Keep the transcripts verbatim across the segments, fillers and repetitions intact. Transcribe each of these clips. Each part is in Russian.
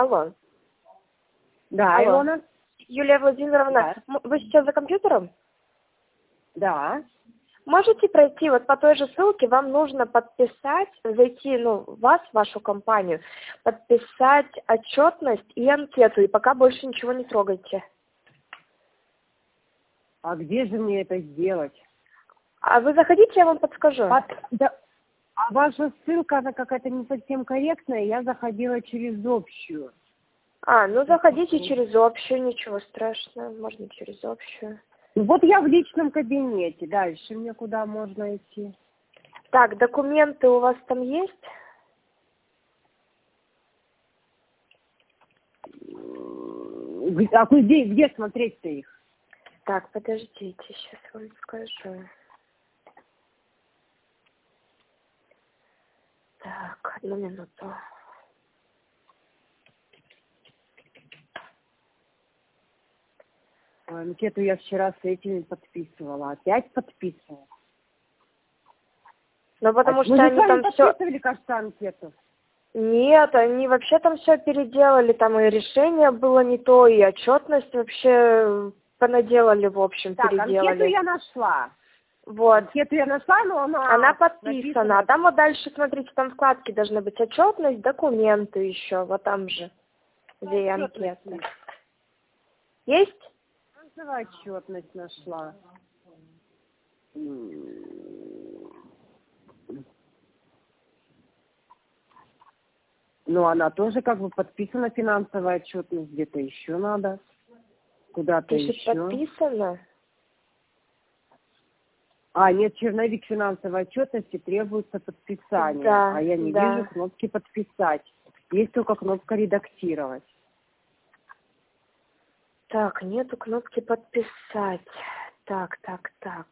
Алло. Да, Алло. Илона? Юлия Владимировна, Да. м- вы сейчас за компьютером? Да. Можете пройти вот по той же ссылке, вам нужно подписать, зайти, ну, вас, вашу компанию, подписать отчетность и анкету, и пока больше ничего не трогайте. А где же мне это сделать? А вы заходите, я вам подскажу. Под- да. А ваша ссылка, она какая-то не совсем корректная, я заходила через общую. А, ну заходите через общую, ничего страшного, можно через общую. Ну, вот я в личном кабинете, дальше мне куда можно идти? Так, документы у вас там есть? М, А где, где смотреть-то их? Так, подождите, сейчас вам скажу. Так, одну минуту. Ой, анкету я вчера с этими подписывала, опять подписывала. Ну, потому А что мы же они с вами там все... подписывали, кажется, анкету. Нет, они вообще там все переделали, там и решение было не то, и отчетность вообще понаделали, в общем, Так, анкету переделали. я нашла. Вот. Анкету я нашла, но она... Она подписана, написана- а там вот дальше, смотрите, там вкладки должны быть отчетность, документы еще, вот там же, где и Отчетность анкета. есть. Есть? Финансовая отчетность нашла. М. Ну, она тоже как бы подписана, финансовая отчетность, где-то еще надо. Куда-то Пишет, еще. подписано. А, нет, черновик финансовой отчетности требуется подписание. Да, А я не да. вижу кнопки подписать. Есть только кнопка редактировать. Так, нету кнопки подписать. Так, так, так.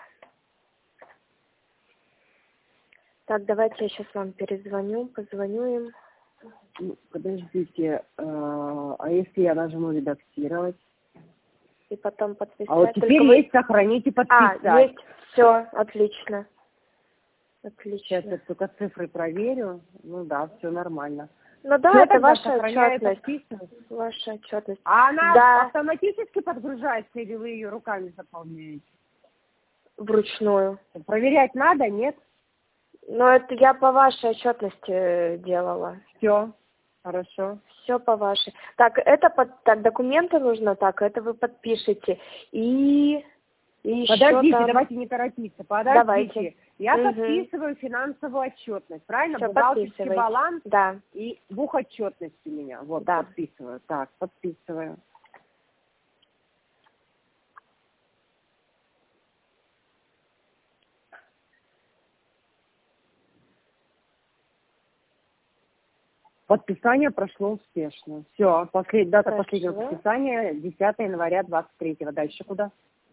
Так, давайте я сейчас вам перезвоню, позвоню им. Ну, подождите, э, а если я нажму редактировать? И потом подписать. А вот теперь Только вы- есть сохранить и А, подписать. есть, все, отлично. Сейчас Отлично. я только цифры проверю. Ну да, все нормально. Ну да, Всё, это тогда ваша сохраняю и отчетность. подписываю. Ваша отчетность. А она Да, автоматически подгружается или вы ее руками заполняете? вручную. Проверять надо, нет? Но это я по вашей отчетности э, делала. Все, хорошо. Все по вашей. Так, это под, так, документы нужно, так, это вы подпишете. И, и еще Подождите, там... давайте не торопиться. Подождите. Давайте. Я Мгм. подписываю финансовую отчетность, правильно? Всё, Бухгалтерский подписывайте. баланс Да. и бухотчетность у меня. Вот, Да. подписываю. Так, подписываю. Подписание прошло успешно. Все, послед... дата Хорошо. последнего подписания десятое января двадцать третьего. Дальше куда?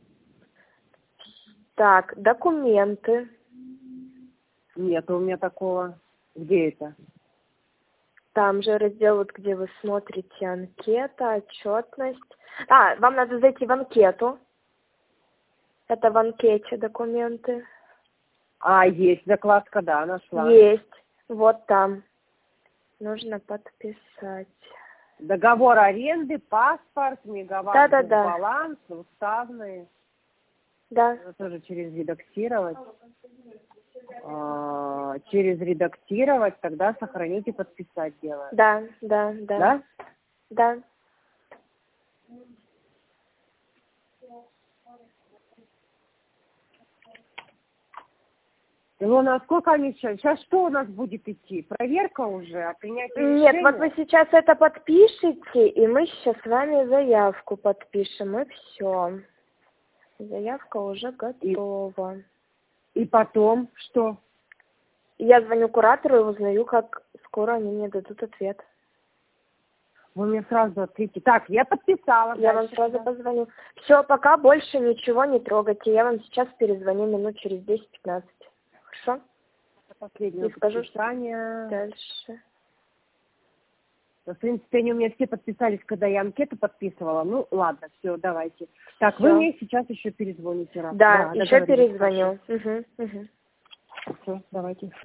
Так, документы. Нет у меня такого. Где это? Там же раздел, вот, где вы смотрите анкета, отчетность. А, вам надо зайти в анкету. Это в анкете документы. А, есть закладка, да, нашла. Есть. Вот там. Нужно подписать. Договор аренды, паспорт, мегаватт, Да-да-да. баланс, уставные. Да. Надо тоже через редактировать. А, через редактировать, тогда сохранить и подписать дело. Да, да, да. Да? Да. Илона, а сколько они сейчас? Сейчас что у нас будет идти? Проверка уже, а принятие Нет, решения? вот вы сейчас это подпишите, и мы сейчас с вами заявку подпишем, и все. Заявка уже готова. И потом что? Я звоню куратору и узнаю, как скоро они мне дадут ответ. Вы мне сразу ответите. Так, я подписала. Я вам Дальше сразу куда? позвоню. Все, пока больше ничего не трогайте. Я вам сейчас перезвоню минут через десять-пятнадцать. Хорошо? Последнее И скажу, что подписание. дальше. В принципе, они у меня все подписались, когда я анкету подписывала. Ну, ладно, все, давайте. Так, Всё. вы мне сейчас еще перезвоните раз. Да, еще договорились. перезвоню. Угу, угу. Все, давайте.